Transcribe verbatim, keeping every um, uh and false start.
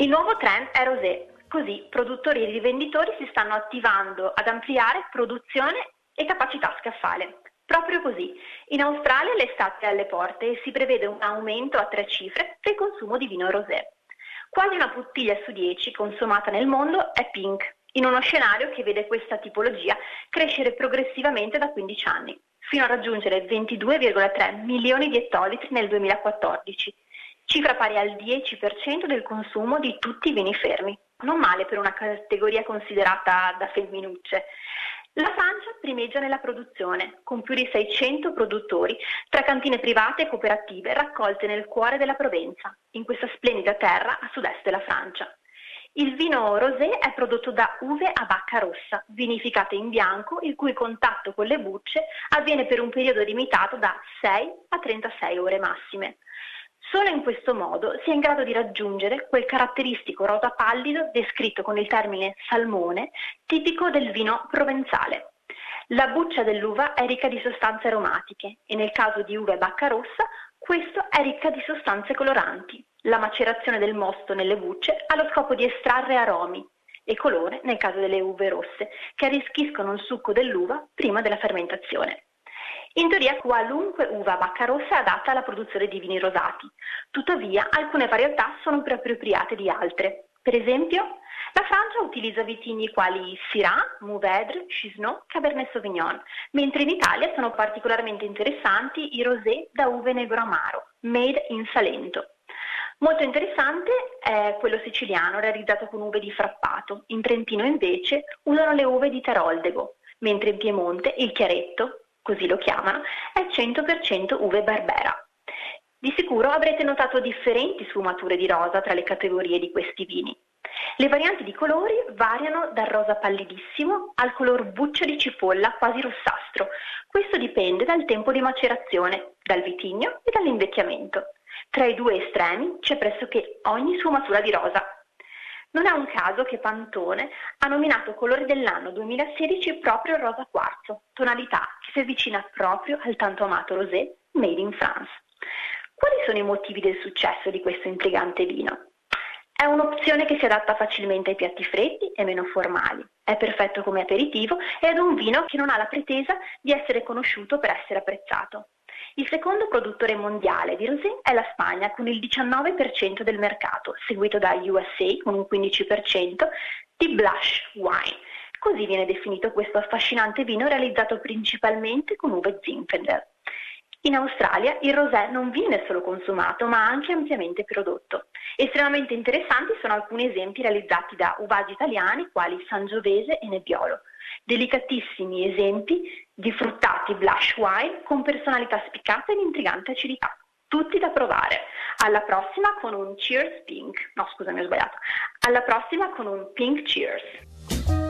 Il nuovo trend è rosé, così produttori e rivenditori si stanno attivando ad ampliare produzione e capacità scaffale. Proprio così, in Australia l'estate è alle porte e si prevede un aumento a tre cifre del consumo di vino rosé. Quasi una bottiglia su dieci consumata nel mondo è pink, in uno scenario che vede questa tipologia crescere progressivamente da quindici anni, fino a raggiungere ventidue virgola tre milioni di ettolitri nel duemilaquattordici, cifra pari al dieci per cento del consumo di tutti i vini fermi. Non male per una categoria considerata da femminucce. La Francia primeggia nella produzione, con più di seicento produttori, tra cantine private e cooperative raccolte nel cuore della Provenza, in questa splendida terra a sud-est della Francia. Il vino rosé è prodotto da uve a bacca rossa, vinificate in bianco, il cui contatto con le bucce avviene per un periodo limitato da sei a trentasei ore massime. Solo in questo modo si è in grado di raggiungere quel caratteristico rosa pallido descritto con il termine salmone, tipico del vino provenzale. La buccia dell'uva è ricca di sostanze aromatiche e nel caso di uve bacca rossa, questo è ricca di sostanze coloranti. La macerazione del mosto nelle bucce ha lo scopo di estrarre aromi e colore nel caso delle uve rosse, che arricchiscono il succo dell'uva prima della fermentazione. In teoria qualunque uva bacca rossa è adatta alla produzione di vini rosati, tuttavia alcune varietà sono più appropriate di altre. Per esempio, la Francia utilizza vitigni quali Syrah, Mourvèdre, Chizot, Cabernet Sauvignon, mentre in Italia sono particolarmente interessanti i rosé da uve negro amaro, made in Salento. Molto interessante è quello siciliano realizzato con uve di Frappato. In Trentino invece usano le uve di Teroldego, mentre in Piemonte il chiaretto, così lo chiamano, è cento per cento uve Barbera. Di sicuro avrete notato differenti sfumature di rosa tra le categorie di questi vini. Le varianti di colori variano dal rosa pallidissimo al color buccia di cipolla quasi rossastro. Questo dipende dal tempo di macerazione, dal vitigno e dall'invecchiamento. Tra i due estremi c'è pressoché ogni sfumatura di rosa. Non è un caso che Pantone ha nominato colore dell'anno duemilasedici proprio il rosa quarzo, tonalità che si avvicina proprio al tanto amato rosé made in France. Quali sono i motivi del successo di questo intrigante vino? È un'opzione che si adatta facilmente ai piatti freddi e meno formali, è perfetto come aperitivo ed è un vino che non ha la pretesa di essere conosciuto per essere apprezzato. Il secondo produttore mondiale di rosé è la Spagna con il diciannove per cento del mercato, seguito da U S A con un quindici per cento di blush wine. Così viene definito questo affascinante vino realizzato principalmente con uve Zinfandel. In Australia il rosé non viene solo consumato ma anche ampiamente prodotto. Estremamente interessanti sono alcuni esempi realizzati da uvasi italiani quali Sangiovese e Nebbiolo. Delicatissimi esempi di fruttati blush wine con personalità spiccata ed intrigante acidità. Tutti da provare. Alla prossima con un Cheers Pink. No, scusami, ho sbagliato. Alla prossima con un Pink Cheers.